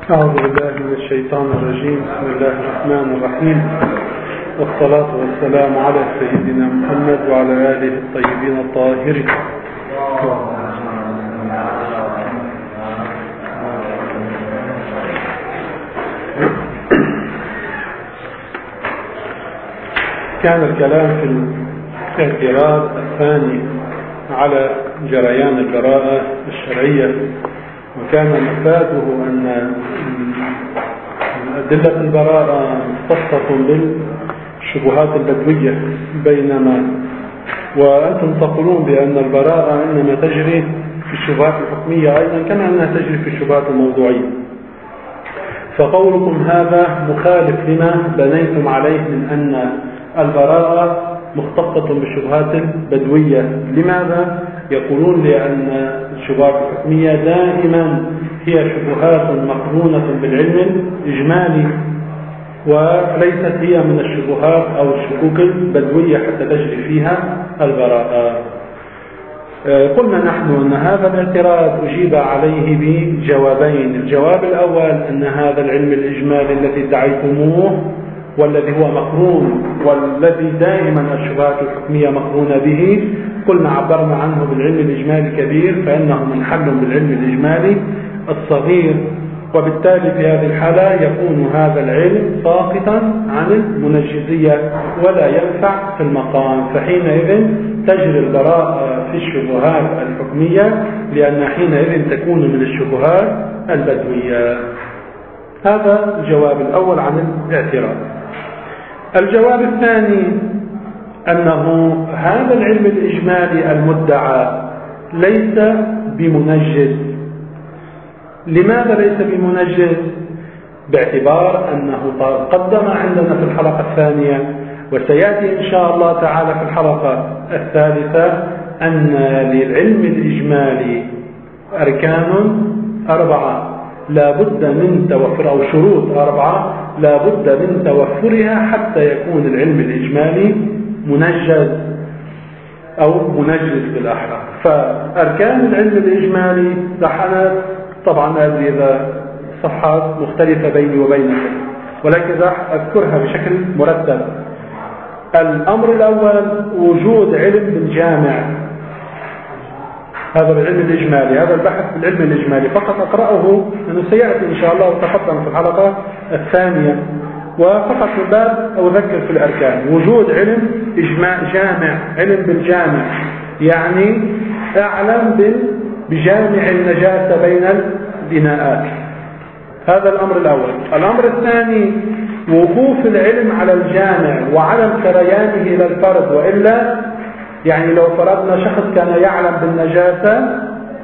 أعوذ بالله من الشيطان الرجيم. بسم الله الرحمن الرحيم، والصلاة والسلام على سيدنا محمد وعلى آله الطيبين الطاهرين. كان الكلام في الاعتراض الثاني على جريان البراءة الشرعية، وكان مفاده أن أدلة البراءة مختصة بالشبهات البدوية، بينما وأنتم تقولون بأن البراءة إنما تجري في الشبهات الحكمية أيضا كما أنها تجري في الشبهات الموضوعية. فقولكم هذا مخالف لما بنيتم عليه من أن البراءة مختصة بالشبهات البدوية. لماذا؟ يقولون لأن الشبهات الحكمية دائما هي شبهات مقرونة بالعلم الإجمالي، وليست هي من الشبهات أو الشكوك البدوية حتى تجري فيها البراءة. قلنا نحن أن هذا الاعتراض أجيب عليه بجوابين. الجواب الأول أن هذا العلم الإجمالي الذي ادعيتموه والذي هو مقرون والذي دائما الشبهات الحكمية مقرونة به، قلنا عبرنا عنه بالعلم الإجمالي الكبير، فإنه منحل بالعلم الإجمالي الصغير، وبالتالي في هذه الحالة يكون هذا العلم ساقطا عن المنجزية ولا ينفع في المقام، فحينئذ تجري البراءة في الشبهات الحكمية لأن حينئذ تكون من الشبهات البدوية. هذا الجواب الأول عن الاعتراض. الجواب الثاني أنه هذا العلم الإجمالي المدعى ليس بمنجز. لماذا ليس بمنجز؟ باعتبار أنه قدم عندنا في الحلقة الثانية، وسيأتي إن شاء الله تعالى في الحلقة الثالثة، أن للعلم الإجمالي أركان 4 لا بد من توفر، أو شروط 4 لا بد من توفرها حتى يكون العلم الإجمالي منجز أو منجز بالأحرى. فأركان العلم الإجمالي لحنا طبعا هذه إذا صفحات مختلفة بيني وبينكم، ولكن راح أذكرها بشكل مرتب. الأمر الأول وجود علم بالجامع، هذا العلم الإجمالي، هذا البحث في العلم الإجمالي فقط أقرأه لأنه سيأتي إن شاء الله وتقدم في الحلقة الثانية، وفقط من باب أذكر في الأركان. وجود علم جامع، علم بالجامع يعني أعلم بجامع النجاسة بين البناءات، هذا الأمر الأول. الأمر الثاني وقوف العلم على الجامع وعدم سريانه إلى الفرد، وإلا يعني لو فرضنا شخص كان يعلم بالنجاسة،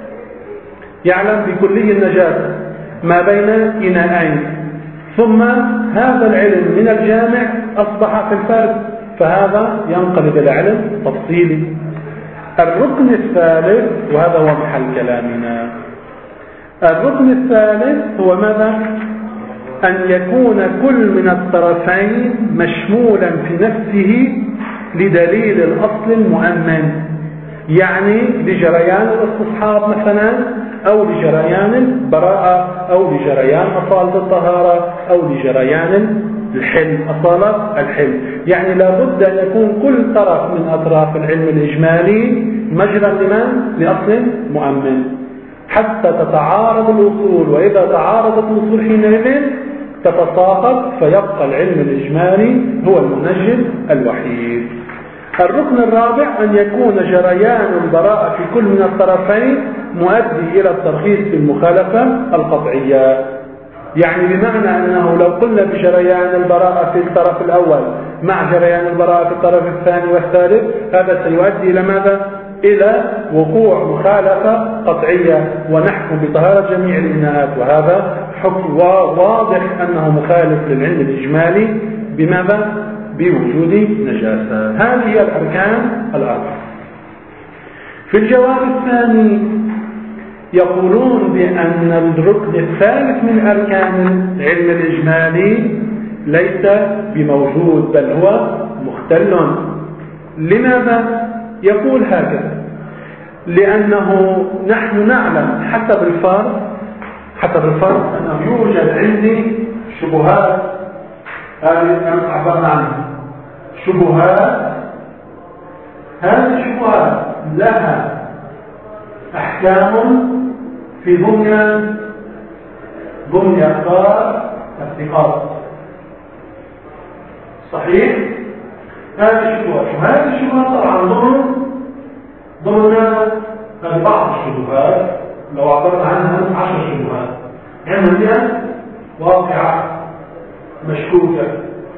يعلم بكلي النجاسة ما بين إناءين، ثم هذا العلم من الجامع أصبح في الفرد، فهذا ينقلب إلى علم تفصيلي. الركن الثالث، وهذا هو محل كلامنا، الركن الثالث هو ماذا؟ أن يكون كل من الطرفين مشمولا في نفسه لدليل الأصل المؤمن، يعني لجريان الاستصحاب مثلا، أو لجريان البراءة، أو لجريان أصالة الطهارة، أو لجريان الحل، أصالة الحل. يعني لابد أن يكون كل طرف من أطراف العلم الإجمالي مجرى لأصل مؤمن حتى تتعارض الأصول، وإذا تعارضت الأصول حينئذ تتساقط، فيبقى العلم الإجمالي هو المنجز الوحيد. الركن الرابع أن يكون جريان البراءة في كل من الطرفين مؤدي إلى الترخيص في المخالفة القطعية، يعني بمعنى أنه لو قلنا بجريان البراءة في الطرف الأول مع جريان البراءة في الطرف الثاني والثالث، هذا سيؤدي إلى ماذا؟ إلى وقوع مخالفة قطعية ونحكم بطهارة جميع الإناءات، وهذا حكم واضح أنه مخالف للعلم الإجمالي. بماذا؟ بوجود نجاسة. هذه هي الأركان الأربعة. في الجواب الثاني يقولون بأن الركن الثالث من أركان العلم الإجمالي ليس بموجود، بل هو مختل. لماذا؟ يقول هكذا: لأنه نحن نعلم حسب الفرض حتى بالفرض أنه يوجد عندي شبهات، هذه أمس عبرنا عنها، شبهات، هذه الشبهات لها أحكام في ضمن أخبار الثقات، صحيح؟ هذه الشبهات، وهذه الشبهات طبعا ضمن بعض الشبهات لو عبرنا عنها 10 شبهات، يعني واقعة مشكوكة،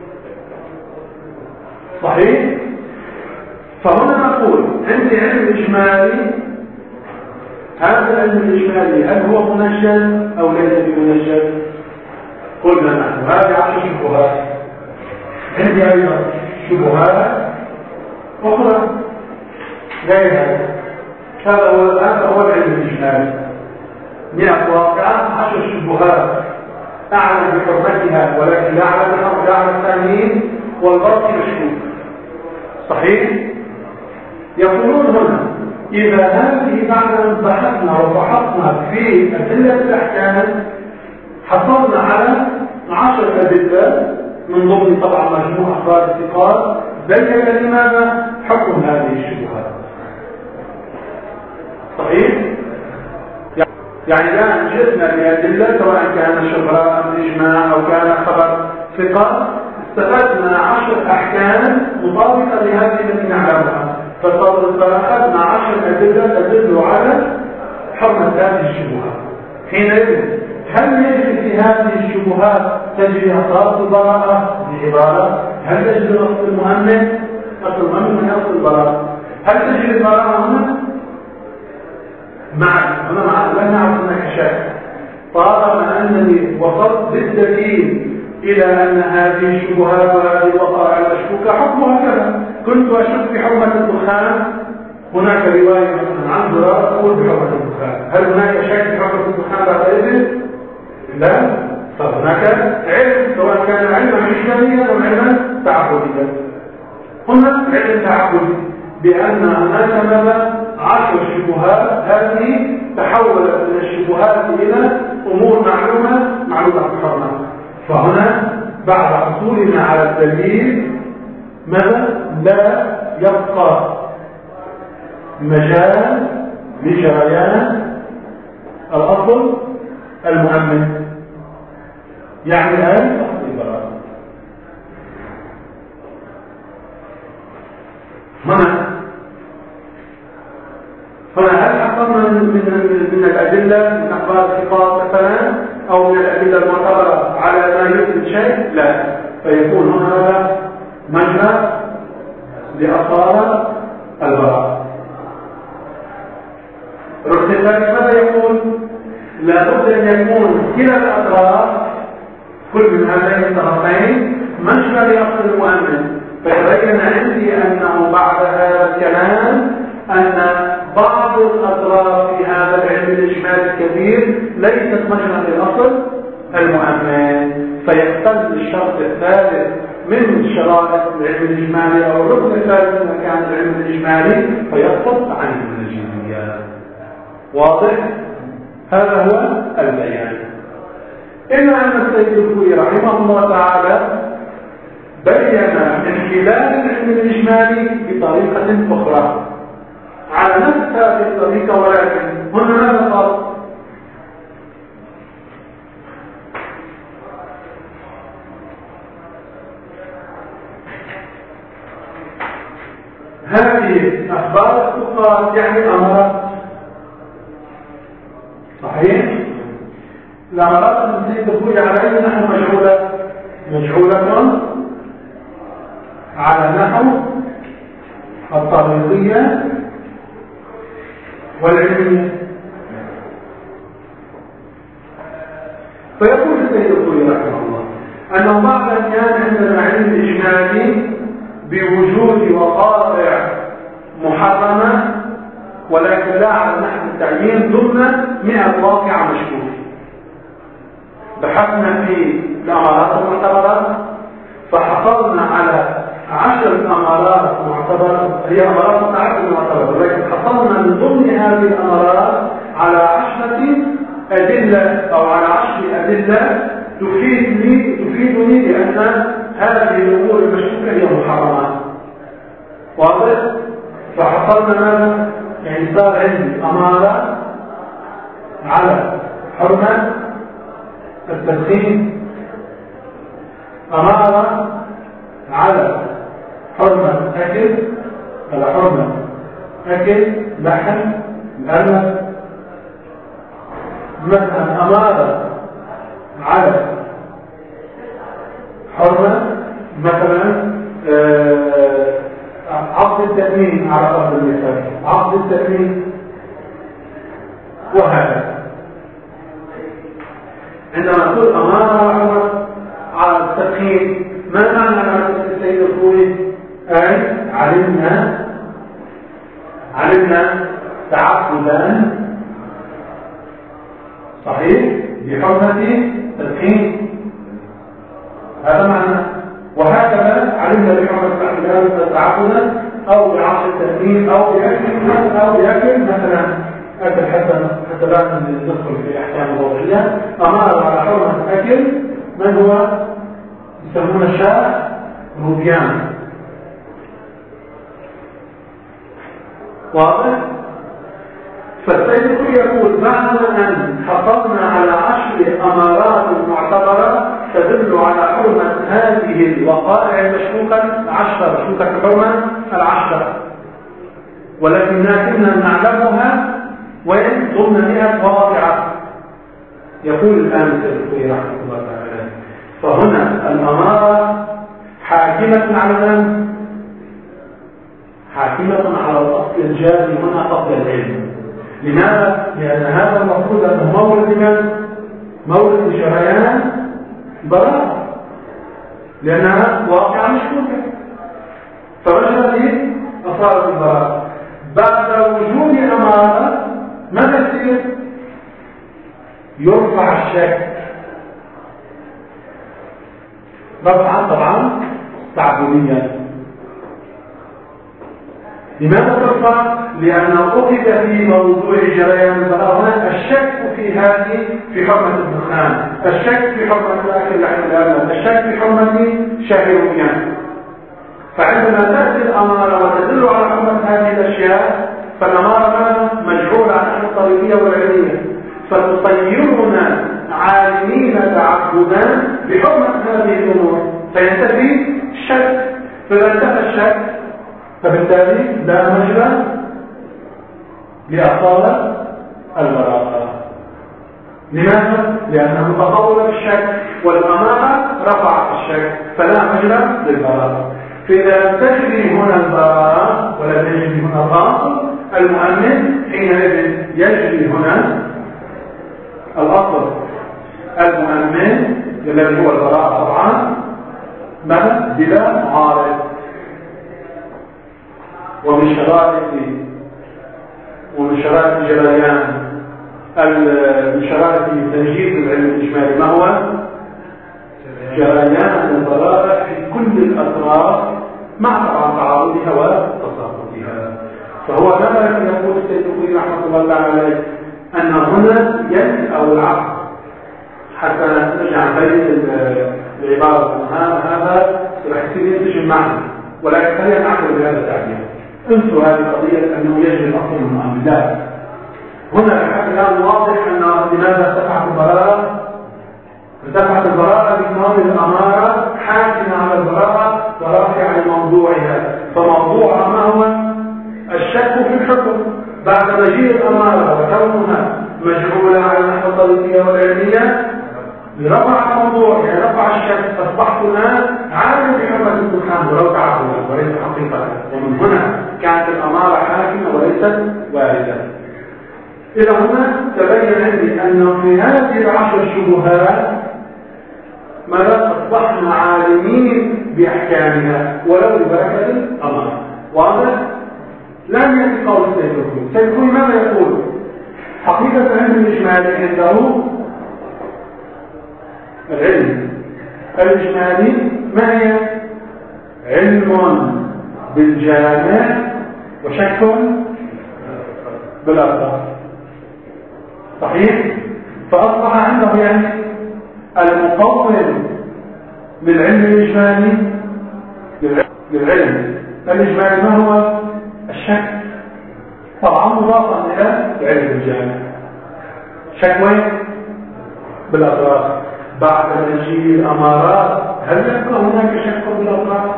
صحيح؟ فهنا نقول عندي علم إجمالي، هذا العلم الإجمالي هل هو منجم أو ليس بمنجم؟ قلنا نحن هذه 10 شبهات. عندي أيضا شبهات أخرى غير هذا هو العلم الإجمالي، 100 واقعة، 10 شبهات أعلم بحرمتها ولكن لا أعلم الثانيين والباقي مشكوك، صحيح؟ يقولون هنا إذا هذه بعد أن بحثنا وفحصنا في أدلة الأحكام حصلنا على 10 أدلة من ضمن طبعا مجموع أخبار الثقات بين لماذا حكم هذه الشبهات، صحيح؟ يعني الآن جئنا بأدلة سواء كان شبهة أم إجماع أو كان خبر ثقة، استفدنا 10 أحكام مطابقة لهذه التي نعلمها، فأخذنا 10 أدلة تدل على حرمة هذه الشبهات. حينئذ هل يجري في هذه الشبهات تجري أصل البراءة بعبارة؟ هل تجري أصل المؤمن؟ أصل المؤمن من أصل البراءة. هل تجري البراءة هنا؟ هنا لن نعرف هناك شك، طالما أنني وصلت بالدليل إلى أن هذه الشبهات وهذه الوقائع المشكوكة حكمها كذا. كنت أشك في حرمة الدخان، هناك رواية مثلا عن ضرار تقول بحرمة الدخان، هل هناك شك في حرمة الدخان بعد إذن؟ لا، فهناك علم سواء كان علما إجماليا أو علما تعبديا. هنا علم تعبدي بأن هناك ماذا 10 شبهات، هذه تحولت من الشبهات إلى أمور معلومة بحرمة. فهنا بعد حصولنا على الدليل ماذا؟ لا يبقى مجال لجريان الأصل المؤمن، يعني أصل البراءة. هنا هل حصلنا من الأدلة من أخبار الثقات مثلا أو من الأدلة المعتبرة على ما يثبت شيء؟ لا، فيكون هنا مجرى لأصالة البراءة. الركن الثالث ماذا يقول؟ لابد أن يكون كلا الأطراف كل من هذين الطرفين مجرى لأصل المؤمن. فيبين عندي أنه بعد هذا الكلام أن بعض الأطراف في هذا العلم الإجمالي الكبير ليست مجرى لأصل المؤمن، فيختل الشرط الثالث من شرائط العلم الإجمالي أو الركن الثالث من مكان العلم الإجمالي فيسقط عن المنهجية. واضح؟ هذا هو البيان. إلا أن السيد الخوئي رحمه الله تعالى بين من خلال العلم الإجمالي بطريقة أخرى على نفس هذه الطريقة، ولكن هنا ماذا قال؟ هذه أخبار الثقات يعني أمارات، صحيح؟ الأمارات التي تقول عليها نحن مجعولة على نحو الطريقية والعلمية. فيقول السيد الخوئي رحمه الله أنه بعد أن كان عندنا علم إجمالي بوجود وقائع محرمة ولكن لا على نحو التعيين ضمن 100 واقع مشكوك، بحثنا في الأمارات المعتبرات فحصلنا على 10 أمارات معتبرة، هي أمارات متعددة معتبرة، ولكن حصلنا من ضمن هذه الأمارات على 10 أدلة أو على 10 أدلة تفيدني بأن هذه الأمور المشكوكة هي محرمات. واضح؟ فحصلنا ماذا؟ يعني صار عندي أمارة على حرمة التدخين، أمارة على حرمة أكل، على حرمة أكل لحم الأرنب، مثلا أمارة على حرمة مثلا عقد التأمين على أرض المثال، عقد التأمين وهكذا. عندما نقول أمارة على التدخين، ما معنى على السيد الخوي؟ أي علمنا تعبدا صحيح بحرمة التدخين، هذا معنى. وهكذا علمنا بحرمة تعبدا أو بعصر التأمين أو بأكل مثلا أكل حتى لا ندخل في أحكام الوضعية. أمارة على حرمة أكل من هو يسمونه الشاة روبيان. واضح؟ فالسيد يقول بعد أن حصلنا على 10 أمارات معتبرة تدل على حرمة هذه الوقائع المشكوكة 10 مشكوكة الحرمة 10، ولكننا نعلمها وإن ضمن 100 واقعة. يقول الآن السيد رحمه الله تعالى فهنا الأمارة حاكمة على من؟ حاكمة على الأصل الجاري هنا قبل العلم. لماذا؟ لأن هذا المفروض أنه مورد من؟ مورد شريان براءة، لأنها واقعة مشكوكة. فماذا أصارت البراءة؟ بعد وجود أمارة ماذا يصير؟ يرفع الشك رفعا طبعا تعبديا. لماذا ترفع؟ لأنه أخذ في موضوع جريان البراءة الشك في حرمة الدخان، الشك في حرمة أكل لحم الأرنب، الشك في حرمة شهر روبيان. فعندما تأتي الأمارة وتدل على حرمة هذه الأشياء فالأمارة مجعولة عن الطريقية والعلمية، فتصيرنا عالمين تعبدا بحرمة هذه الأمور، فينتفي الشك. فإذا انتفى الشك فبالتالي لا مجال لأصالة البراءة. لماذا؟ لأنه تطور الشك والأمارة رفعت الشك فلا مجال للبراءة. فإذا تجري هنا البراءة ولا تجري هنا الأصل المؤمن، حينئذ يجري هنا الأصل المؤمن الذي هو البراءة طبعا بلا معارض. ومن شرائط جريان من شرائط تنجيز العلم الإجمالي ما هو؟ جريان البراءة في كل الأطراف مع تعارضها وتصادمها. فهو ماذا يقول السيد الخوي رحمه الله تعالى أن هنا يد أو العقد، حتى نرجع بين العبارة هذا راح يصير ينتج المعنى، ولكن خلينا نعقل بهذا التعبير. انسوا هذه القضية أنه يجري الأصل من المؤمنات. هنا حتى الآن واضح أن لماذا ارتفعت البراءة؟ ارتفعت البراءة بكون الأمارة حاكمة على البراءة ورافعة لموضوعها. فموضوعها ما هو؟ الشك في الحكم بعد مجيء الأمارة وكونها مجعولة على النحو الطريقية والعلمية لرفع الموضوع، يعني رفع الشك. أصبحت الآن عالم بحرمة الدخان ولو تعبدا وليس حقيقة، ومن هنا كانت الأمارة حاكمة وليست واردة. إذا هنا تبين عندي أنه في هذه 10 شبهات ماذا؟ أصبحنا عالمين بأحكامها ولو ببركة الأمارة. واضح؟ لم يأتي قول السيد الخوي. السيد الخوي ماذا يقول؟ حقيقة علم الإجمالي عنده العلم الإجمالي ما هي؟ علم بالجامع وشك بالأرض. صحيح؟ فأصبح عنده يعني المقوم للعلم الإجمالي للعلم الإجمالي ما هو؟ الشك. طبعا مضافا إلى العلم الجامع. شك وين؟ بالأطراف. بعد مجيء الأمارات هل يبقى هناك شك بالأطراف؟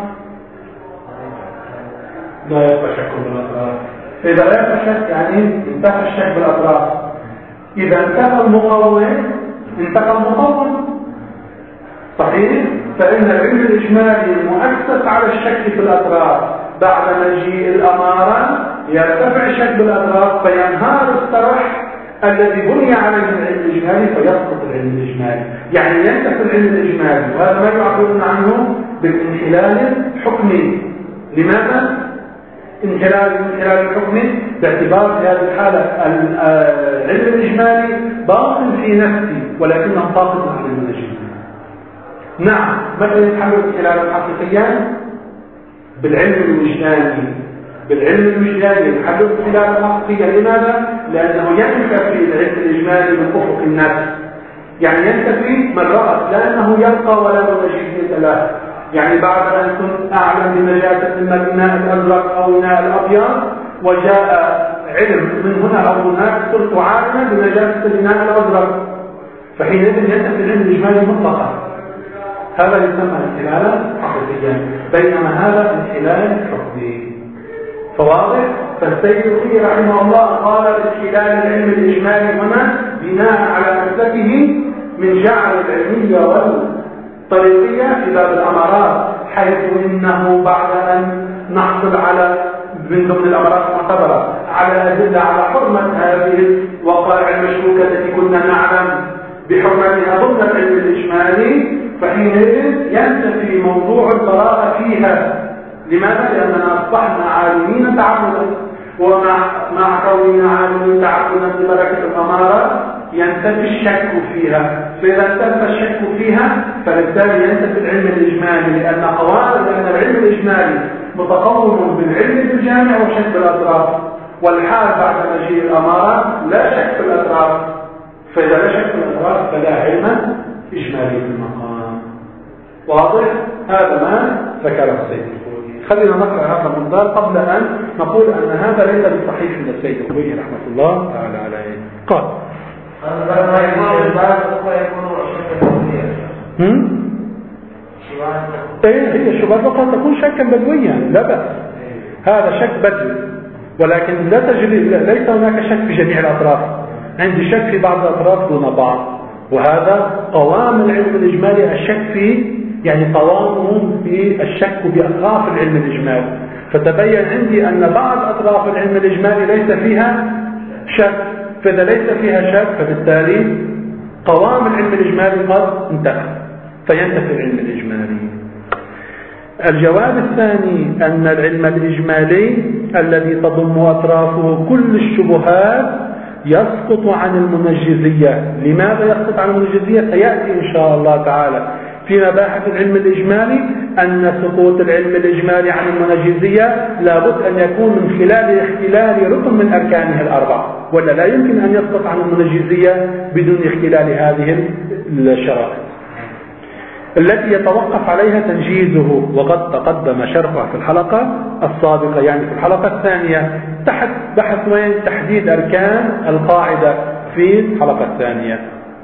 لا يبقى شك بالأطراف. إذا لا يبقى شك يعني انتهى الشك بالأطراف. إذا انتهى المقوم انتهى المقوم. صحيح؟ فإن العلم الإجمالي المؤسس على الشك في الأطراف بعد مجيء الأمارة يرتفع الشك بالأطراف فينهار الصرح الذي بني عليه العلم الإجمالي فيسقط العلم الإجمالي. يعني ينتهي العلم الإجمالي وهذا ما يعبرون عنه بالانحلال الحكمي. لماذا؟ انحلال الحكمي باعتبار في هذه الحالة العلم الإجمالي باطل في نفسه ولكنه باطل عن العلم الإجمالي. نعم، متى يتحل الانحلال حقيقيا؟ بالعلم الوجداني. بالعلم الوجداني يتحل الانحلال حقيقيا. لماذا؟ لأنه ينتفي العلم الإجمالي من أفق النفس. يعني ينتفي من رأس لأنه يبقى ولا منجزية له. يعني بعد أن كنت أعلم بنجاسة الماء الأزرق أو الماء الأبيض وجاء علم من هنا أو هناك صرت عالما بنجاسة الماء الأزرق فحينئذ ينتفي العلم الإجمالي مطلقا. هذا يسمى انحلالا حقيقيا، بينما هذا انحلال حكمي. فواضح؟ فالسيد رحمه الله قال انحلال العلم الإجمالي هنا بناء على مسلكه من جعل العلمية والطريقية في باب الأمارات، حيث إنه بعد أن نحصل على من ضمن الأمارات المعتبرة على أدلة على حرمة هذه الوقائع المشكوكة التي كنا نعلم بحرمتها ضمن العلم الإجمالي، فحينئذ ينتفي موضوع البراءة فيها. لماذا؟ لأننا أصبحنا عالمين تعبدا، ومع كوننا عالمين تعبدا ببركة الأمارة ينتفي الشك فيها. فإذا انتفى الشك فيها فبالتالي ينتفي العلم الإجمالي، لأن العلم الإجمالي متقوم بالعلم الجامع وشك بالأطراف، والحال بعد مجيء الأمارة لا شك في الأطراف. فإذا لا شك في الأطراف فلا علم إجمالي في المقام. واضح؟ هذا ما ذكره السيد الخوئي. خلينا نقرأ هذا المنظار قبل أن نقول أن هذا ليس بصحيح من السيد الخوئي رحمة الله تعالى عليه. قال هي الشبهات قد تكون شكا بدويا لا بأس، هذا شك بدوي، ولكن ليس هناك شك في جميع الأطراف. عندي شك في بعض الأطراف دون بعض، وهذا قوام العلم الإجمالي الشك فيه، يعني قوامهم في الشك بأطراف العلم الإجمالي. فتبين عندي أن بعض أطراف العلم الإجمالي ليس فيها شك، فإذا ليس فيها شك فبالتالي قوام العلم الإجمالي قد انتهى فينتفي العلم الإجمالي. الجواب الثاني أن العلم الإجمالي الذي تضم أطرافه كل الشبهات يسقط عن المنجزية. لماذا يسقط عن المنجزية؟ سيأتي إن شاء الله تعالى في مباحث العلم الإجمالي أن سقوط العلم الإجمالي عن المنجزية لابد أن يكون من خلال اختلال ركن من أركانه الأربعة، ولا لا يمكن أن يسقط عن المنجزية بدون اختلال هذه الشرائط التي يتوقف عليها تنجيزه، وقد تقدم شرحها في الحلقة السابقة، يعني في الحلقة الثانية تحت بحث وين تحديد أركان القاعدة في الحلقة الثانية.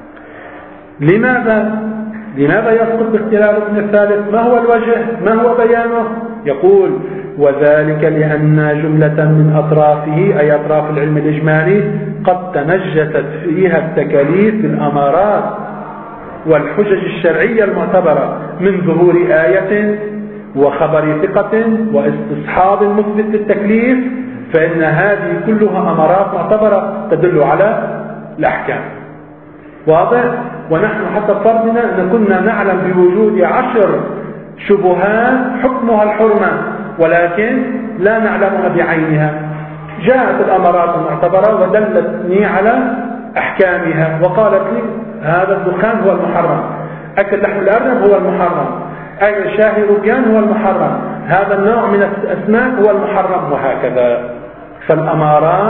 لماذا يسقط باختلال الركن الثالث؟ ما هو الوجه؟ ما هو بيانه؟ يقول وذلك لأن جملة من أطرافه أي أطراف العلم الإجمالي قد تنجست فيها التكاليف الأمارات والحجج الشرعية المعتبرة من ظهور آية وخبر ثقة واستصحاب مثبت للتكليف، فإن هذه كلها أمارات معتبرة تدل على الأحكام. واضح؟ ونحن حتى فرضنا أن كنا نعلم بوجود 10 شبهات حكمها الحرمة ولكن لا نعلمها بعينها. جاءت الأمارات المعتبرة ودلتني على أحكامها وقالت لي هذا الدخان هو المحرم، أكل لحم الأرنب هو المحرم، أي شاهي روبيان هو المحرم، هذا النوع من الأسماك هو المحرم، وهكذا. فالأمارات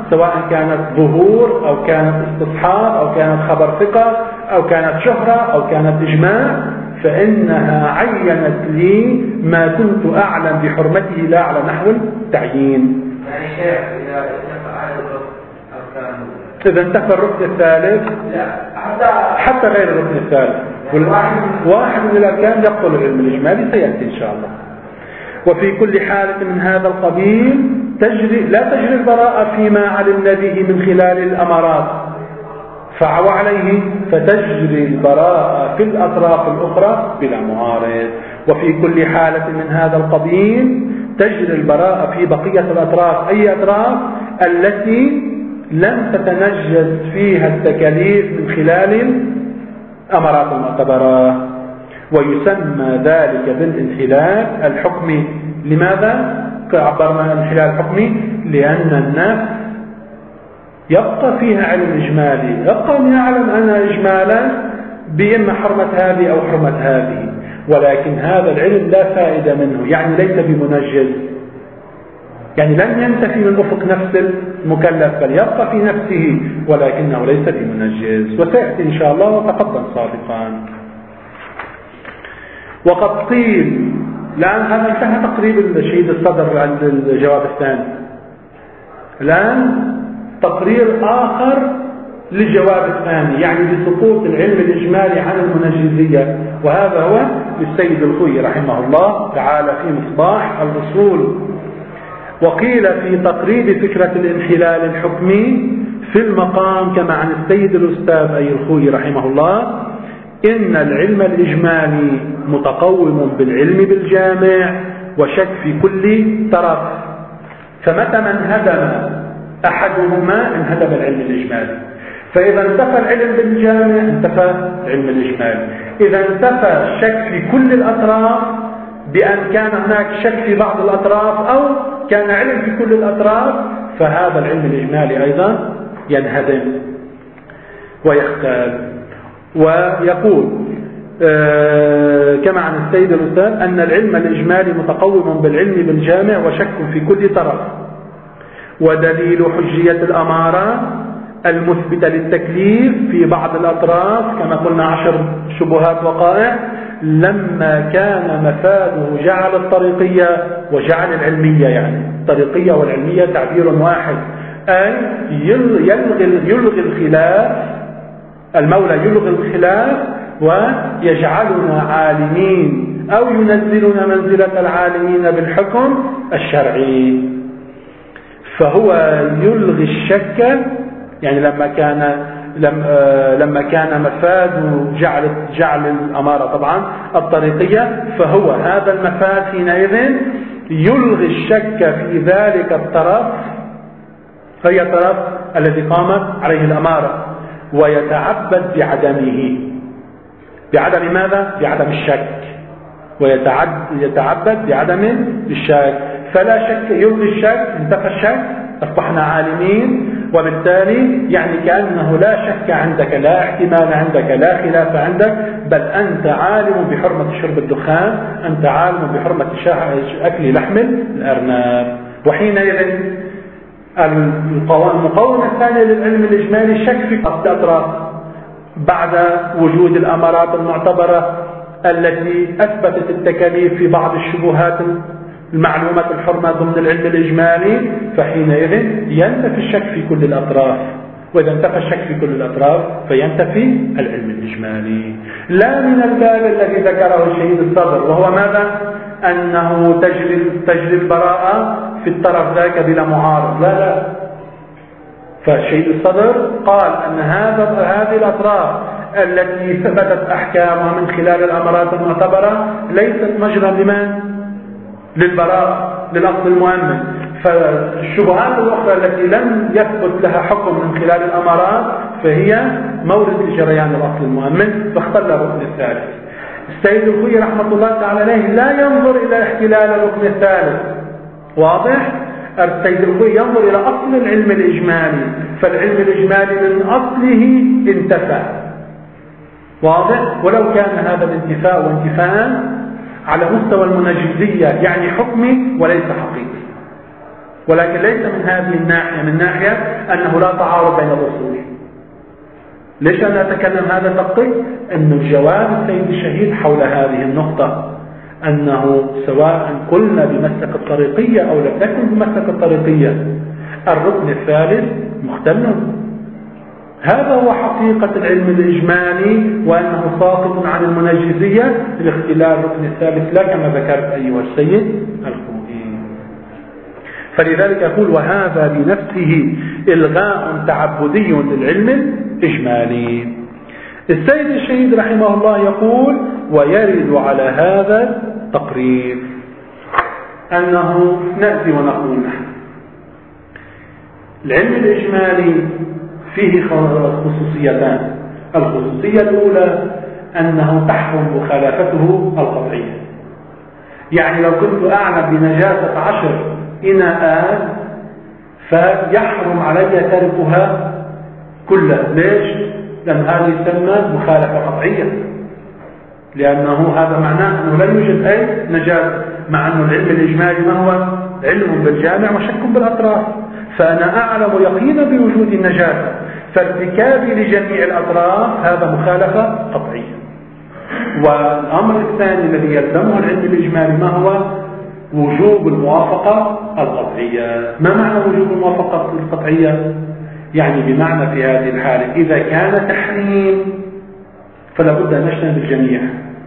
سواء كانت ظهور أو كانت استصحاب أو كانت خبر ثقة أو كانت شهرة أو كانت إجماع، فإنها عينت لي ما كنت أعلم بحرمته لا على نحو التعيين. يعني شيخ إذا انتفى عدد الأركان، إذا انتفى الركن الثالث حتى غير الركن الثالث واحد من الأركان يبطل العلم الإجمالي، سيأتي إن شاء الله. وفي كل حالة من هذا القبيل لا تجري البراءة فيما علمنا به من خلال الأمارات، وعليه فتجري البراءة في الأطراف الأخرى بلا معارض. وفي كل حالة من هذا القبيل تجري البراءة في بقية الأطراف، أي أطراف التي لم تتنجز فيها التكاليف من خلال الأمارات المعتبرة، ويسمى ذلك بالانحلال الحكمي. لماذا عبرنا عن الانحلال الحكمي؟ لأن الناس يبقى فيها علم إجمالي، يبقى أن يعلم أنا إجمالا بإما حرمة هذه أو حرمة هذه، ولكن هذا العلم لا فائدة منه، يعني ليس بمنجز، يعني لن ينتفي من أفق نفس المكلف، بل يبقى في نفسه ولكنه ليس بمنجز. وسيأتي إن شاء الله وتقدم صادقا. وقد قيل، الآن هذا انتهى تقريب شهيد الصدر عند الجواب الثاني، الآن تقرير آخر للجواب الثاني، يعني بسقوط العلم الإجمالي عن المنجزية، وهذا هو للسيد الخوئي رحمه الله تعالى في مصباح الأصول. وقيل في تقريب فكرة الانحلال الحكمي في المقام كما عن السيد الأستاذ أي الخوئي رحمه الله: إن العلم الإجمالي متقوم بالعلم بالجامع وشك في كل طرف، فمتى من هدم أحدهما انهدم العلم الإجمالي. فإذا انتفى العلم بالجامع انتفى العلم الإجمالي. إذا انتفى الشك في كل الأطراف بأن كان هناك شك في بعض الأطراف أو كان علم في كل الأطراف، فهذا العلم الإجمالي أيضا ينهدم ويختل. ويقول كما عن السيد الأستاذ أن العلم الإجمالي متقوم بالعلم بالجامع وشك في كل طرف. ودليل حجية الأمارة المثبتة للتكليف في بعض الأطراف كما قلنا 10 شبهات وقائع، لما كان مفاده جعل الطريقية وجعل العلمية، يعني الطريقية والعلمية تعبير واحد، أي يلغي الخلاف، المولى يلغي الخلاف ويجعلنا عالمين أو ينزلنا منزلة العالمين بالحكم الشرعي. فهو يلغي الشك، يعني لما كان مفاد جعل الأمارة طبعا الطريقية، فهو هذا المفاد حينئذ يلغي الشك في ذلك الطرف، هي الطرف الذي قامت عليه الأمارة، ويتعبد بعدمه. بعدم ماذا؟ بعدم الشك، ويتعبد بعدم الشك. فلا شك، يلغي الشك، انتفى الشك، أصبحنا عالمين، وبالتالي يعني كأنه لا شك عندك، لا احتمال عندك، لا خلاف عندك، بل أنت عالم بحرمة شرب الدخان، أنت عالم بحرمة أكل لحم الأرنب. وحينئذ المقوم الثاني للعلم الإجمالي الشك في الأطراف بعد وجود الأمارات المعتبرة التي أثبتت التكاليف في بعض الشبهات المعلومة الحرمة ضمن العلم الإجمالي، فحينئذ ينتفي الشك في كل الأطراف. وإذا انتفى الشك في كل الأطراف فينتفي العلم الإجمالي، لا من الباب الذي ذكره الشهيد الصدر، وهو ماذا؟ أنه تجري البراءة في الطرف ذاك بلا معارض. لا، فالشهيد الصدر قال أن هذه الأطراف التي ثبتت أحكامها من خلال الأمارات المعتبرة ليست مجرى لمن؟ للبراءة، للأصل المؤمن. فالشبهات الأخرى التي لم يثبت لها حكم من خلال الأمارات فهي مورد لجريان الأصل المؤمن، فاختل الركن الثالث. السيد الخوئي رحمة الله تعالى عليه لا ينظر إلى احتلال الركن الثالث، واضح؟ السيد الخوئي ينظر إلى أصل العلم الإجمالي، فالعلم الإجمالي من أصله انتفى، واضح؟ ولو كان هذا الانتفاء وانتفاء على مستوى المنجزية، يعني حكمي وليس حقيقي، ولكن ليس من هذه الناحية، من ناحية أنه لا تعارض بين الأصول. ليش أنا أتكلم هذا التدقيق؟ أن الجواب السيد الشهيد حول هذه النقطة، أنه سواء قلنا بمسلك الطريقية أو لم نكن بمسلك الطريقية، الركن الثالث مختل. هذا هو حقيقة العلم الإجمالي، وأنه ساقط عن المنجزية لاختلال الركن الثالث لا كما ذكرت أيها السيد الخوئي. فلذلك يقول وهذا بنفسه إلغاء تعبدي للعلم الإجمالي. السيد الشهيد رحمه الله يقول ويرد على هذا تقرير أنه نأتي ونقول العلم الإجمالي فيه خصوصيتان. الخصوصية الأولى أنه تحرم مخالفته القطعية، يعني لو كنت أعلم بنجاسة 10 إناءات فيحرم علي تركها كلها. ليش؟ لأن هذه يسمى مخالفة قطعية، لأنه هذا معناه أنه لا يوجد أي نجاسة، مع أن العلم الإجمالي ما هو علم بالجامع وشك بالأطراف، فأنا أعلم يقينا بوجود النجاسة، فارتكابي لجميع الأطراف هذا مخالفة قطعية. والأمر الثاني الذي يلزمه العلم الإجمالي ما هو؟ وجوب الموافقة القطعية. ما معنى وجوب الموافقة القطعية؟ يعني بمعنى في هذه الحالة إذا كان تحريم فلا بد أن نجتنب الجميع،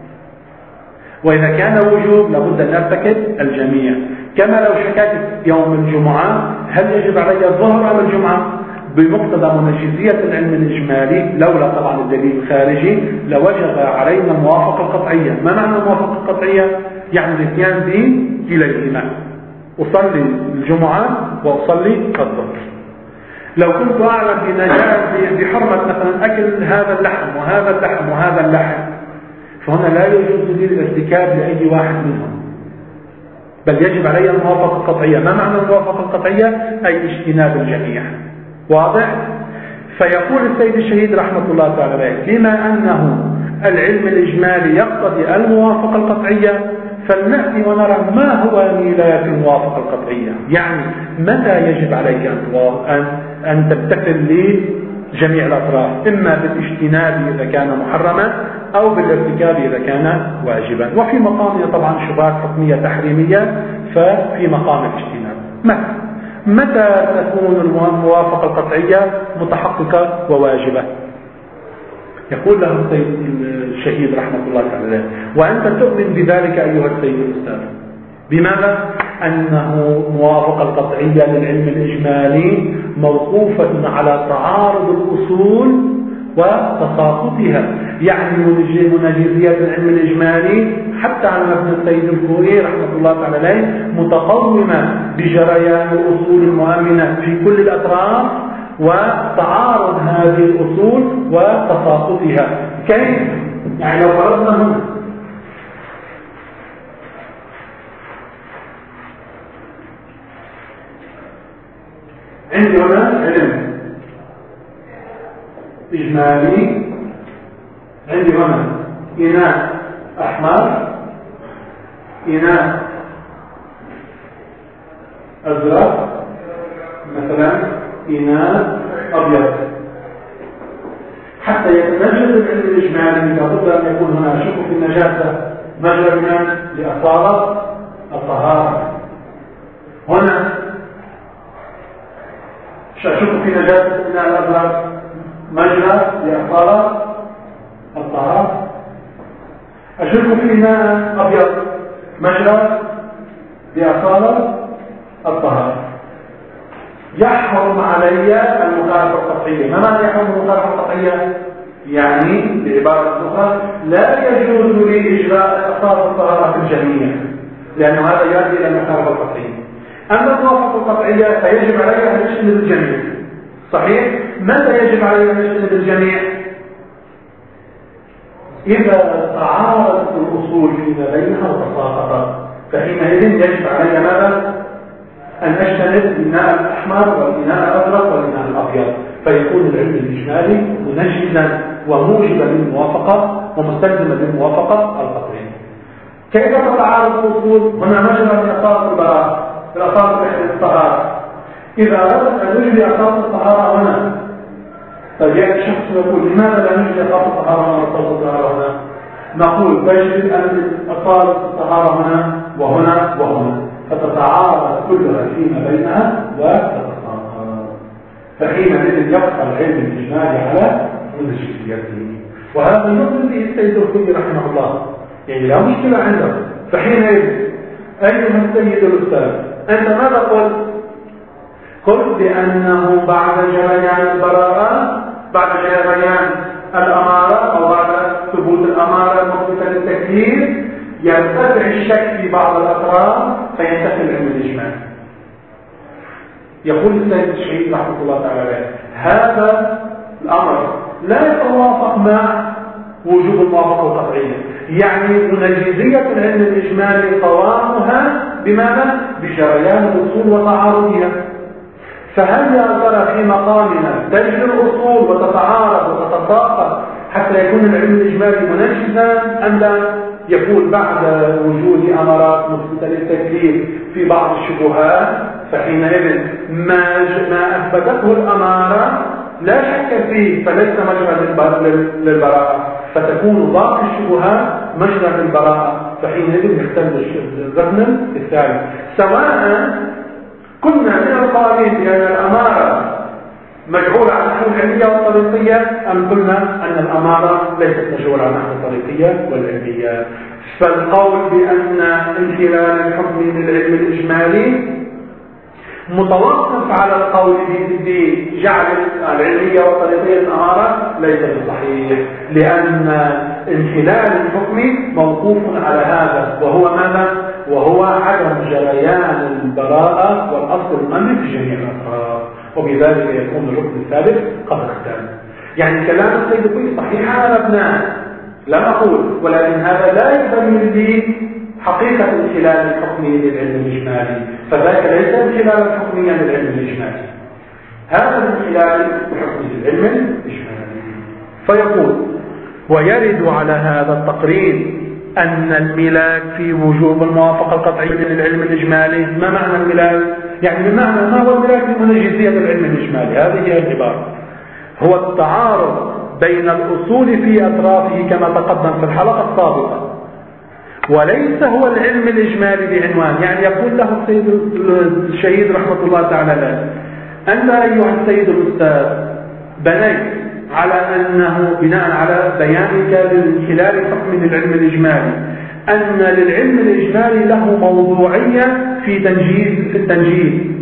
وإذا كان وجوب لابد أن نرتكب الجميع. كما لو شككت يوم الجمعة هل يجب علي الظهر أم الجمعة؟ بمقتضى منجزية العلم الإجمالي لولا طبعا الدليل الخارجي لوجب علينا الموافقة القطعية. ما معنى الموافقة القطعية؟ يعني الاتيان به كليهما، أصلي الجمعة وأصلي الظهر. لو كنت أعلم بحرمة مثلا أكل هذا اللحم وهذا اللحم وهذا اللحم، فهنا لا يجوز لي الارتكاب لأي واحد منهم، بل يجب علي الموافقة القطعية. ما معنى الموافقة القطعية؟ أي اجتناب الجميع. واضح؟ فيقول السيد الشهيد رحمة الله تعالى عليه بما أنه العلم الإجمالي يقتضي الموافقة القطعية، فلنأتي ونرى ما هو ميلاد الموافقة القطعية. يعني متى يجب عليك أن تمتثل لجميع الأطراف، إما بالاجتناب إذا كان محرما أو بالارتكاب إذا كان واجبا. وفي مقام طبعا شبهات حكمية تحريمية، ففي مقام الاجتناب. متى تكون الموافقة القطعية متحققة وواجبة؟ يقول له السيد الشهيد رحمة الله تعالى وأنت تؤمن بذلك أيها السيد الأستاذ. بماذا؟ أنه موافقة القطعية للعلم الإجمالي موقوفة على تعارض الأصول وتساقطها، يعني منجزية العلم الإجمالي حتى على ابن السيد الخوئي رحمة الله تعالى عليه متقومة بجريان الأصول المؤمنة في كل الأطراف وتعارض هذه الأصول وتساقطها. كيف؟ يعني لو فرضنا هنا عندي هنا علم إجمالي، عندي هنا إناء أحمر، إناء أزرق، مثلا إناء أبيض. حتى يتمجد العلم الإجمالي لابد أن يكون هنا شك في النجاسة مجرى لأصالة الطهارة. هنا شك في نجاسة الإناء الأزرق مجرى لأصالة الطهارة. أشك في إناء أبيض مجرى لأصالة الطهارة. يحرم علي المخالفة القطعية. ما معنى يحرم المخالفة القطعية؟ يعني بعبارة أخرى لا يجوز لي إجراء أصالة الطهارة في الجميع، لأنه هذا يؤدي إلى المخالفة القطعية. أما الموافقة القطعية فيجب علي أن أجتنب الجميع. صحيح؟ متى يجب علي أن أجتنب الجميع؟ إذا تعارضت الأصول فيما بينها وتساقطت، فحينئذ يجب علي ماذا؟ أن أجتنب الإناء الأحمر والإناء الأزرق والإناء الأبيض، فيكون العلم الإجمالي منجزا وموجبا للموافقة ومستلزما للموافقة القطعية. كيف تتعارض الأصول؟ هنا مجرى من أساس البراءة. الأساس الطهارة. إذا أردت أن نجري أساس الطهارة هنا، طيب يأتي شخص يقول لماذا لا نجري أساس الطهارة هنا وأساس الطهارة هنا؟ نقول تجد أن أساس الطهارة هنا وهنا وهنا، فتتعارض كلها فيما بينها وتتطابق، فحينئذ يبقى العلم الإجمالي على منجزيته. وهذا يؤمن به السيد الخوئي رحمه الله، يعني لا مشكلة عنده. فحينئذ أيها السيد الأستاذ، أنت ماذا قلت؟ قلت بأنه بعد جريان البراءة، بعد جريان الأمارة أو بعد ثبوت الأمارة المثبتة للتكليف، يرتفع الشك في بعض الأطراف فينتقل العلم الإجمالي. يقول السيد الشهيد رحمه الله تعالى عليه هذا الأمر لا يتوافق مع وجوب الموافقة القطعية، يعني منجزية العلم الإجمالي قوامها بماذا؟ بجريان الأصول وتعارضها. فهل يا ترى في مقامنا تجري الأصول وتتعارض وتتطابق حتى يكون العلم الإجمالي منجزا أم لا؟ يقول بعد وجود أمارات مثبتة للتكليف في بعض الشبهات، فحينئذ ما أثبتته الأمارة لا شك فيه فليس مجرى للبراءة، فتكون باقي الشبهات مجرى للبراءة، فحينئذ يختل الركن الثالث. سواء كنا من القائلين بأن الأمارة مجعولة على النحو العلمية والطريقية أم قلنا أن الأمارة ليست مجعولة على النحو الطريقية والعلمية. فالقول بأن انحلال الحكم للعلم الإجمالي متوقف على القول بجعل العلمية والطريقية الأمارة ليس بصحيح، لأن انحلال الحكم موقوف على هذا، وهو ماذا؟ وهو عدم جريان البراءة والأصل المنهي في جميع الأطراف، وبذلك يكون الركن الثالث قد اختل. يعني كلام السيد الخوئي صحيح على ابناء لا أقول، ولكن هذا لا يبين لي حقيقة انحلال الحكم للعلم الإجمالي، فذاك ليس انحلال الحكم للعلم الإجمالي، هذا الانحلال الحكم للعلم الإجمالي. فيقول ويرد على هذا التقرير أن الملاك في وجوب الموافقة القطعية للعلم الإجمالي. ما معنى الملاك؟ يعني بمعنى ما هو الملاك لمنجزية العلم الإجمالي؟ هذه هي العبارة، هو التعارض بين الأصول في أطرافه كما تقدم في الحلقة السابقة، وليس هو العلم الإجمالي بعنوان. يعني يقول له السيد الشهيد رحمة الله تعالى له أنت أيها السيد الأستاذ بنيت على أنه بناء على بيانك للانحلال الحكم للعلم الإجمالي أن للعلم الإجمالي له موضوعية في التنجيز.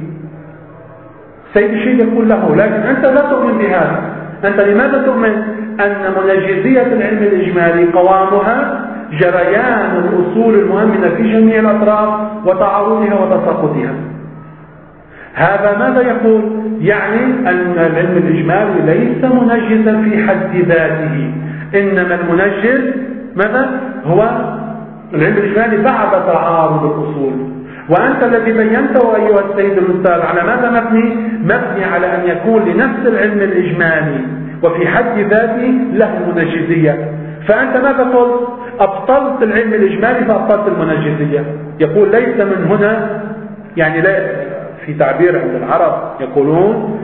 سيد الشهيد يقول له لكن أنت لا تؤمن بهذا، أنت لماذا تؤمن أن منجزية العلم الإجمالي قوامها جريان الأصول المؤمنة في جميع الأطراف وتعارضها وتساقطها؟ هذا ماذا يقول؟ يعني أن العلم الإجمالي ليس منجزا في حد ذاته، إنما المنجز ماذا؟ هو العلم الإجمالي بعد تعارض الأصول. وأنت الذي بينته أيها السيد الأستاذ على ماذا مبني؟ مبني على أن يكون لنفس العلم الإجمالي وفي حد ذاته له منجزية. فأنت ماذا قلت؟ أبطلت العلم الإجمالي فأبطلت المنجزية. يقول ليس من هنا، يعني لا في تعبير عند العرب يقولون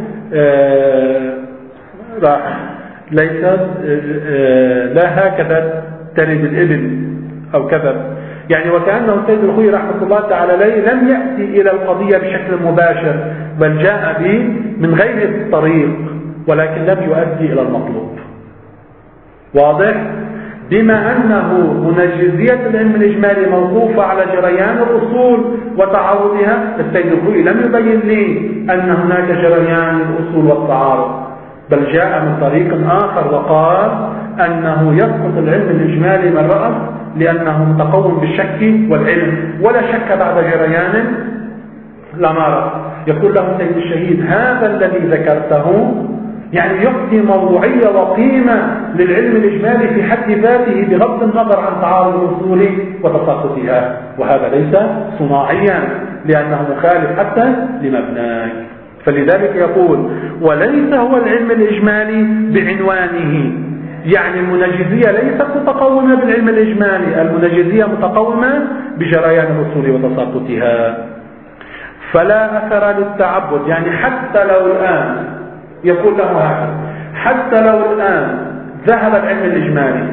ليس لا هكذا تلد الإبل أو كذا، يعني وكأنه السيد الخوئي رحمة الله تعالى عليه لم يأتي إلى القضية بشكل مباشر، بل جاء به من غير الطريق ولكن لم يؤدي إلى المطلوب. واضح؟ بما أنه منجزية العلم الإجمالي موقوفة على جريان الأصول وتعارضها، السيد الخوئي لم يبين لي أن هناك جريان الأصول والتعارض، بل جاء من طريق آخر وقال أنه يسقط العلم الإجمالي من رأس لأنه متقوم بالشك والعلم، ولا شك بعد جريان الأمارة. يقول له السيد الشهيد هذا الذي ذكرته يعني يعطي موضوعية وقيمة للعلم الإجمالي في حد ذاته بغض النظر عن تعارض الأصول وتساقطها، وهذا ليس صناعيا لأنه مخالف حتى لمبناك. فلذلك يقول وليس هو العلم الإجمالي بعنوانه، يعني المنجزية ليست متقومة بالعلم الإجمالي، المنجزية متقومة بجريان الأصول وتساقطها. فلا أثر للتعبد، يعني حتى لو الآن يقول له هكذا، حتى لو الآن ذهب العلم الإجمالي.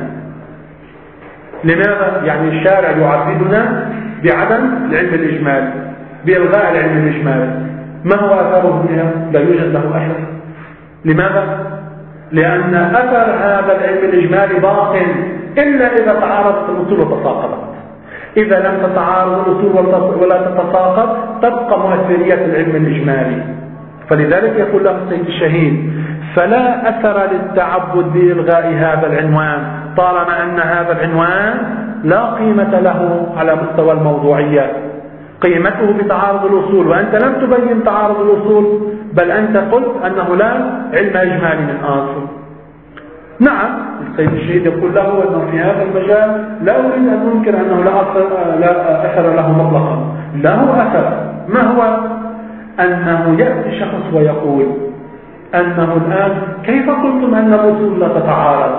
لماذا؟ يعني الشارع يعبدنا بعدم العلم الإجمالي، بإلغاء العلم الإجمالي. ما هو أثره بها؟ لا يوجد له أثر. لماذا؟ لأن أثر هذا العلم الإجمالي باق إلا إذا تعارضت الأصول وتساقطت. إذا لم تتعارض الأصول ولا تتساقط تبقى مؤثرية العلم الإجمالي. فلذلك يقول له السيد الشهيد: فلا أثر للتعبد بإلغاء هذا العنوان، طالما أن هذا العنوان لا قيمة له على مستوى الموضوعية، قيمته بتعارض الأصول، وأنت لم تبين تعارض الأصول، بل أنت قلت أنه لا علم إجمالي من أصل. نعم، السيد الشهيد يقول له أنه في هذا المجال لا أريد أن ننكر أنه لا أثر له مطلقا، له أثر. ما هو؟ أنه يأتي شخص ويقول أنه الآن كيف قلتم أن الأصول لا تتعارض؟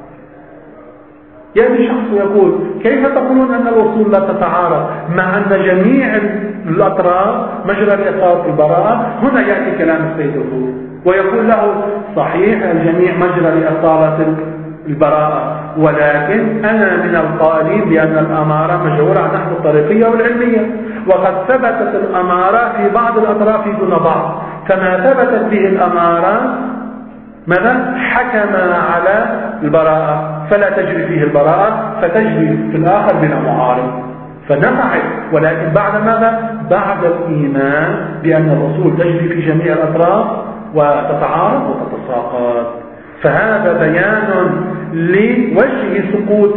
يأتي شخص ويقول كيف تقولون أن الأصول لا تتعارض مع أن جميع الأطراف مجرى لإصالة البراءة؟ هنا يأتي كلام السيد الخوي ويقول له: صحيح الجميع مجرى لإصالة البراءة، ولكن أنا من القائلين بأن الأمارة مجعولة عن نحو الطريقية والعلمية، وقد ثبتت الأمارة في بعض الأطراف دون بعض، كما ثبتت به الأمارة ماذا؟ حكم على البراءة فلا تجري فيه البراءة، فتجري في الآخر بلا معارض، فنفعل. ولكن بعد ماذا؟ بعد الإيمان بأن الأصول تجري في جميع الأطراف وتتعارض وتتساقط. فهذا بيان لوجه سقوط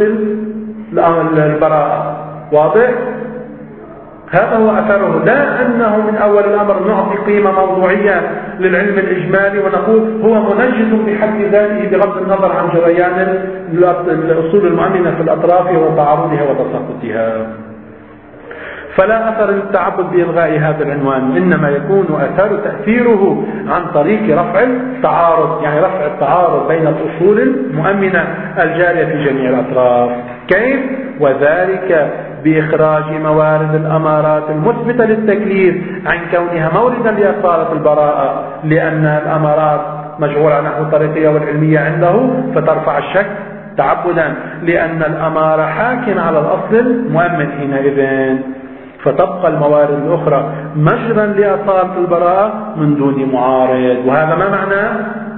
البراءة. واضح؟ هذا هو أثره، لا أنه من أول الأمر نعطي قيمة موضوعية للعلم الإجمالي ونقول هو منجز بحد ذاته بغض النظر عن جريان الأصول المؤمنة في الأطراف وتعارضها وتساقطها. فلا أثر للتعبد بإلغاء هذا العنوان، إنما يكون تأثيره عن طريق رفع التعارض، يعني رفع التعارض بين الأصول المؤمنة الجارية في جميع الأطراف. كيف؟ وذلك بإخراج موارد الأمارات المثبتة للتكليف عن كونها موردا لإصالة البراءة، لأن الأمارات مجعولة نحو الطريقية والعلمية عنده فترفع الشك تعبدا، لأن الأمارة حاكم على الأصل المؤمن حينئذ، فتبقى الموارد الأخرى مجرا لإصالة البراءة من دون معارض. وهذا ما معناه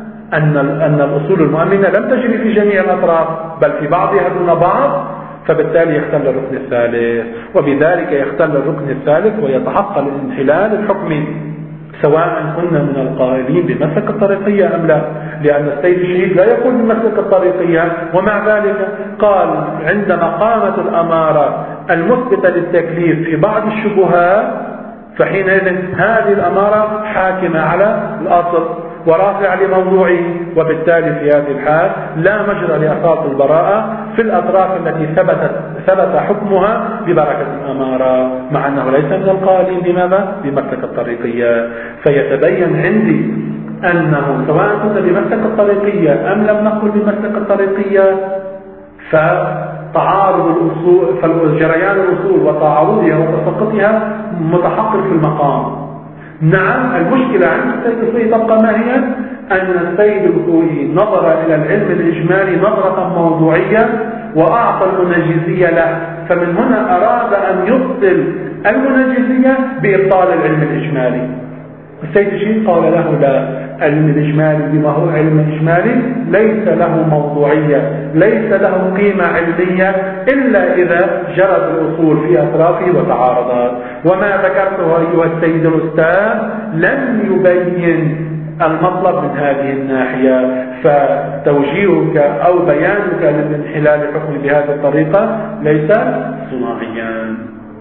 أن الأصول المؤمنة لم تجري في جميع الأطراف بل في بعضها دون بعض، فبالتالي يختل الركن الثالث، وبذلك يختل الركن الثالث ويتحقق الانحلال الحكمي، سواء كنا من القائلين بمسلك الطريقية أم لا، لأن السيد الشهيد لا يقول بمسلك الطريقية، ومع ذلك قال عندما قامت الأمارة المثبتة للتكليف في بعض الشبهات فحينئذ هذه الأمارة حاكمة على الأصل ورافع لموضوعه، وبالتالي في هذه الحال لا مجرى لأصالة البراءة في الأطراف التي ثبت حكمها ببركة الأمارة، مع أنه ليس من القائلين بماذا؟ بمسلك الطريقية. فيتبين عندي أنه سواء كنت بمسلك الطريقية أم لم نقل بمسلك الطريقية فتعارض الأصول، فجريان الأصول وتعارضها وتساقطها متحقق في المقام. نعم، المشكلة عند السيد الخوي تبقى ما هي؟ أن السيد الخوي نظر إلى العلم الإجمالي نظرة موضوعية وأعطى المنجزية له، فمن هنا أراد أن يبطل المنجزية بإبطال العلم الإجمالي. السيد الشهيد قال له: لا، العلم الإجمالي بما هو علم إجمالي ليس له موضوعية، ليس له قيمة علمية إلا إذا جرت الأصول في أطرافه وتعارضت. وما ذكرته أيها السيد الأستاذ لم يبين المطلب من هذه الناحية، فتوجيهك أو بيانك للانحلال الحكمي بهذه الطريقة ليس صناعيا.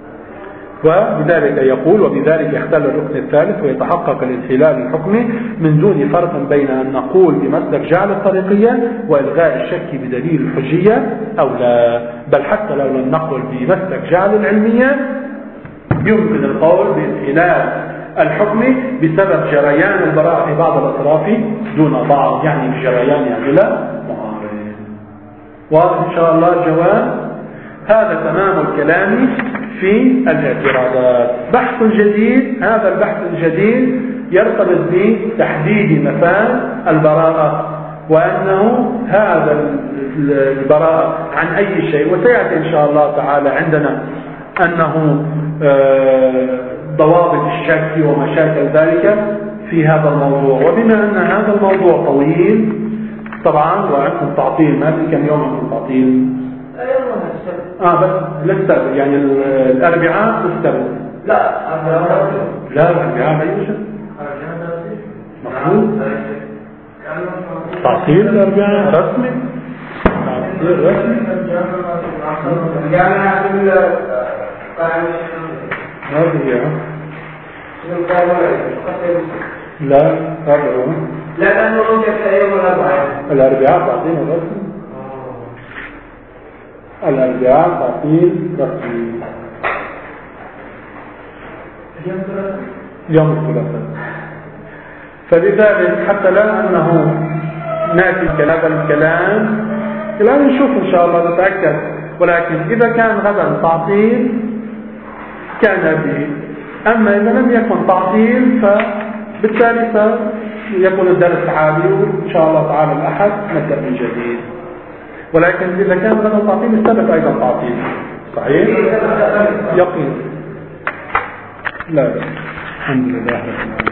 وبذلك يقول: وبذلك يختل الركن الثالث ويتحقق الانحلال الحكمي من دون فرق بين أن نقول بمسلك جعل الطريقية وإلغاء الشك بدليل الحجية أو لا، بل حتى لو لم نقل بمسلك جعل العلمية يمكن القول بانحلال الحكم بسبب جريان البراءة في بعض الأطراف دون بعض، يعني بجريانها بلا معارض. واضح إن شاء الله الجواب؟ هذا تمام الكلام في الاعتراضات. بحث جديد، هذا البحث الجديد يرتبط بتحديد مفاد البراءة، وأنه هذا البراءة عن أي شيء، وسيأتي إن شاء الله تعالى عندنا أنه ضوابط الشك وما شاكل ذلك في هذا الموضوع. وبما أن هذا الموضوع طويل طبعا وعندكم تعطيل، ما في كم يوم عندكم تعطيل؟ بس للسبت يعني الأربعاء والسبت. لا الأربعاء ما يوجد مفروض تعطيل الأربعاء رسمي. تعطيل رسمي هذه لا لأنه يوم الأربعاء تعطيل رسمي. الأربعاء تعطيل رسمي يوم الثلاثاء. فلذلك حتى لا أنه نأتي هذا الكلام الآن نشوف إن شاء الله نتأكد، ولكن إذا كان غدا تعطيل كان به، أما إذا لم يكن تعطيل فبالتالي سيكون الدرس عادي، وإن شاء الله تعالى الأحد نبدأ من جديد. ولكن إذا كان غدا تعطيل السبت أيضا تعطيل. صحيح؟ يقين. لا الحمد لله.